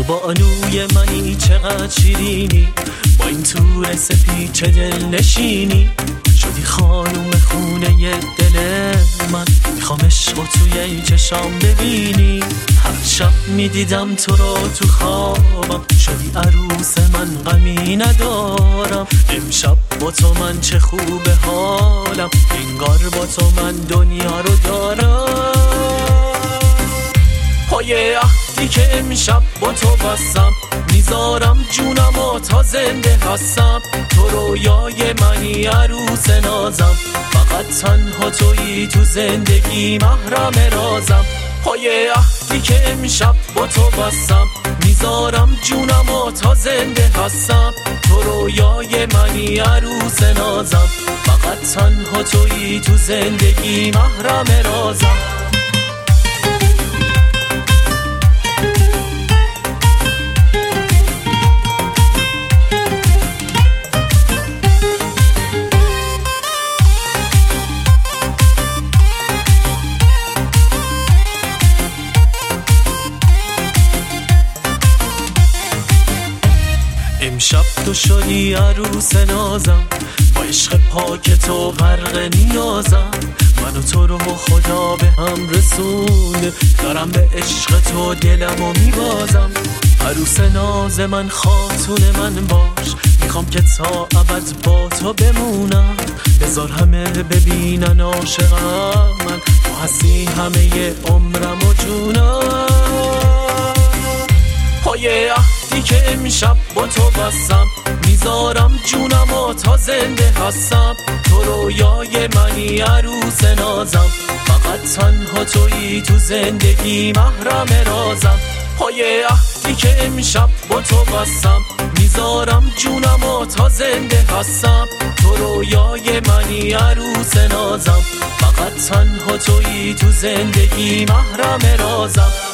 بانوی منی چقدر شیرینی، با این تور سپید چه دل نشینی. شدی خانوم خونه دل من، میخوام عشق و توی چشام ببینی. هر شب میدیدم تو رو تو خوابم، شدی عروس من غمی ندارم. امشب با تو من چه خوبه حالم، انگار با تو من دنیا رو دارم. پای عهدی که امشب با تو بستم، میذارم جونم و تا زنده هستم. تو رویای منی عروس نازم، فقط تنها تویی تو زندگی محرم رازم. پای عهدی که امشب با تو بستم، میذارم جونم و تا زنده هستم. تو رویای منی عروس نازم، فقط تنها تویی تو زندگی محرم رازم. امشب تو شدی عروس نازم، با عشق پاک تو غرق نیازم. من و تو رو خدا به هم رسونده، دارم به عشق تو دلمو میبازم. عروس ناز من، خاتون من باش، میخوام که تا ابد با تو بمونم. بذار همه ببینن عاشقم من، تو هستی همه عمرم و جونم. پای عهدی که امشب با تو بستم، میذارم جونم و تا زنده هستم. تو رویای منی عروس نازم، فقط تنها تویی تو زندگی محرم رازم. پای عهدی که امشب با تو بستم، میذارم جونم و تا زنده هستم. تو رویای منی عروس نازم، فقط تنها تویی تو زندگی محرم رازم.